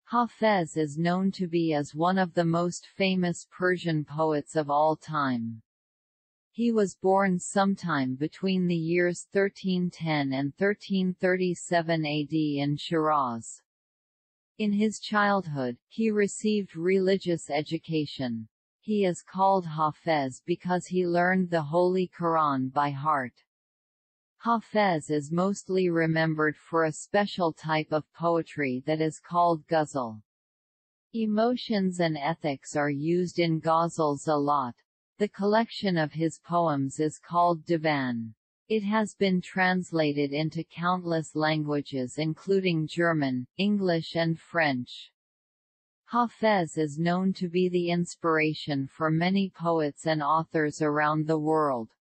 Hafez is known to be as one of the most famous Persian poets of all time. He was born sometime between the years 1310 and 1337 AD in Shiraz. In his childhood, he received religious education. He is called Hafez because he learned the Holy Quran by heart. Hafez is mostly remembered for a special type of poetry that is called ghazal. Emotions and ethics are used in ghazals a lot. The collection of his poems is called Divan. It has been translated into countless languages including German, English and French. Hafez is known to be the inspiration for many poets and authors around the world.